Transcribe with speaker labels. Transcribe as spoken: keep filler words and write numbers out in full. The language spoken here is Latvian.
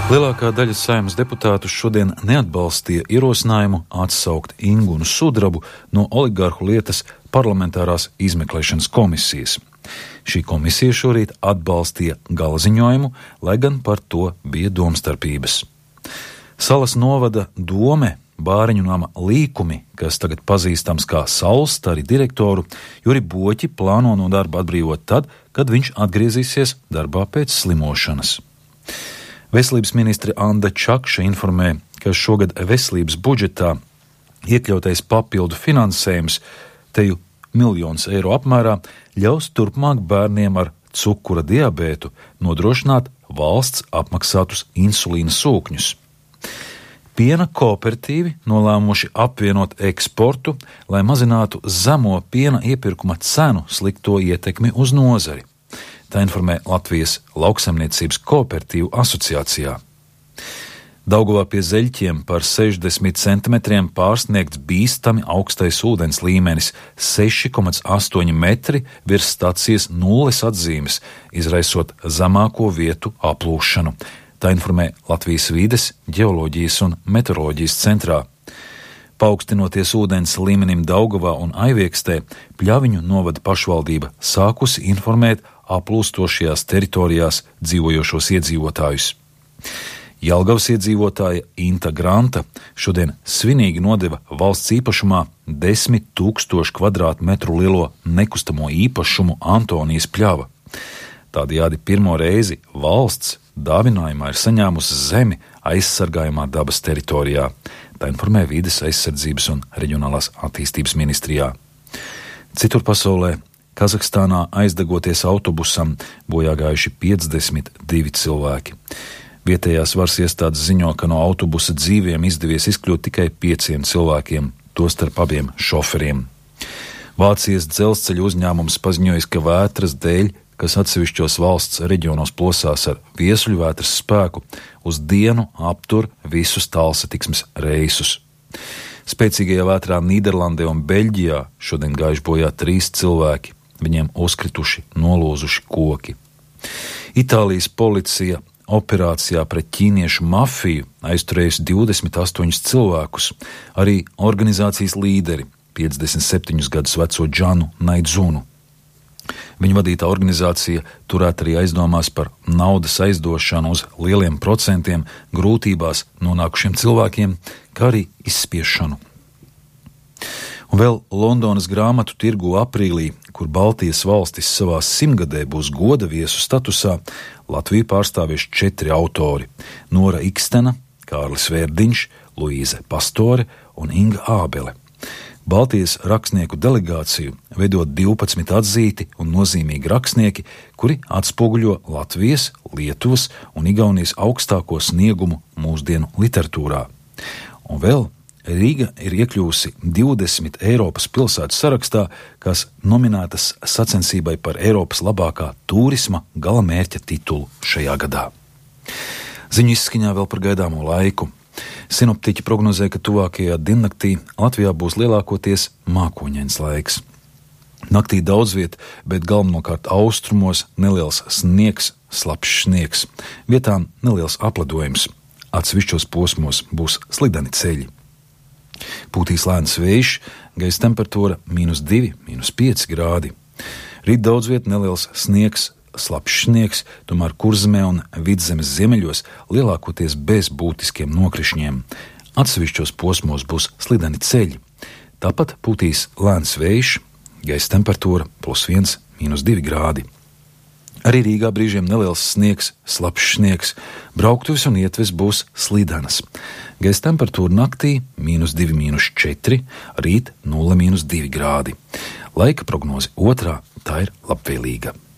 Speaker 1: Lielākā daļa Saeimas deputātu šodien neatbalstīja ierosinājumu atsaukt Ingunu Sudrabu no oligarhu lietas parlamentārās izmeklēšanas komisijas. Šī komisija šorīt atbalstīja gala ziņojumu, lai gan par to bija domstarpības. Salas novada dome Bāriņu nama Līkumi, kas tagad pazīstams kā Saulstari direktoru, Juri Boķi plāno no darba atbrīvot tad, kad viņš atgriezīsies darbā pēc slimošanas. Veselības ministre Anda Čakša informē, ka šogad veselības budžetā iekļautais papildu finansējums, teju miljonus eiro apmērā, ļaus turpmāk bērniem ar cukura diabētu nodrošināt valsts apmaksātus insulīna sūkņus. Piena kooperatīvi nolēmuši apvienot eksportu, lai mazinātu zemo piena iepirkuma cenu slikto ietekmi uz nozari. Tā informē Latvijas lauksaimniecības kooperatīvu asociācijā. Daugavā pie Zeļķiem par sešdesmit centimetriem pārsniegts bīstami augstais ūdens līmenis – seši komats astoņi metri virs stacijas nulles atzīmes, izraisot zemāko vietu aplūšanu. Tā informē Latvijas vides, ģeoloģijas un meteoroloģijas centrā. Paaugstinoties ūdens līmenim Daugavā un Aiviekstē, Pļaviņu novada pašvaldība sākusi informēt aplūstošajās teritorijās dzīvojošos iedzīvotājus. Jelgavas iedzīvotāja Inta Granta šodien svinīgi nodeva valsts īpašumā desmit tūkstošu kvadrātmetru lielo nekustamo īpašumu Antonijas pļava. Tādējādi pirmo reizi valsts dāvinājumā ir saņēmusi zemi aizsargājumā dabas teritorijā. Tā informē Vides aizsardzības un reģionālās attīstības ministrijā. Citur pasaulē Kazahstānā aizdegoties autobusam bojā gājuši piecdesmit divi cilvēki. Vietējās varas iestādes ziņo, ka no autobusa dzīviem izdevies izkļūt tikai pieciem cilvēkiem, tostarp abiem šoferiem. Vācijas dzelzceļa uzņēmums paziņojis, ka vētras dēļ, kas atsevišķos valsts reģionos plosās ar viesuļvētras spēku, uz dienu aptur visus tālsatiksmes reisus. Spēcīgajā vētrā Nīderlandē un Beļģijā šodien gājuši bojā trīs cilvēki, viņiem uzkrituši nolūzuši koki. Itālijas policija operācijā pret ķīniešu mafiju aizturējusi divdesmit astoņus cilvēkus, arī organizācijas līderi, piecdesmit septiņus gadus veco Džanu Naidzunu. Viņa vadītā organizācija turēt arī aizdomās par naudas aizdošanu uz lieliem procentiem grūtībās nonākušiem cilvēkiem, kā arī izspiešanu. Un vēl Londonas grāmatu tirgu aprīlī, kur Baltijas valstis savā simtgadē būs goda viesu statusā, Latviju pārstāvies četri autori – Nora Ikstena, Kārlis Vērdiņš, Luīze Pastore un Inga Ābele. Baltijas rakstnieku delegāciju veido divpadsmit atzīti un nozīmīgi rakstnieki, kuri atspoguļo Latvijas, Lietuvas un Igaunijas augstāko sniegumu mūsdienu literatūrā. Un vēl Rīga ir iekļuvusi divdesmit Eiropas pilsētu sarakstā, kas nominētas sacensībai par Eiropas labākā turisma galamērķa titulu šajā gadā. Ziņu izskaņā vēl par gaidāmo laiku. Sinoptiķi prognozē, ka tuvākajā diennaktī Latvijā būs lielākoties mākoņains laiks. Naktī daudz viet, bet galvenokārt austrumos neliels sniegs, slapjš sniegs. Vietām neliels apledojums. Atsevišķos posmos būs slideni ceļi. Pūtīs lēns vējš, gaisa temperatūra mīnus divi, mīnus pieci grādi. Rīt daudz viet neliels sniegs, slapjš sniegs, tomēr Kurzemē un Vidzemes ziemeļos lielākoties bez būtiskiem nokrišņiem. Atsevišķos posmos būs slideni ceļi. Tāpat pūtīs lēns vējš, gaisa temperatūra plus viens, mīnus divi grādi. Arī Rīgā brīžiem neliels sniegs, slapjš sniegs, brauktuves un ietves būs slidenas. Gaisa temperatūra naktī mīnus divi, mīnus četri, rīt nulle, mīnus divi grādi. Laika prognoze otrā, tā ir labvēlīga.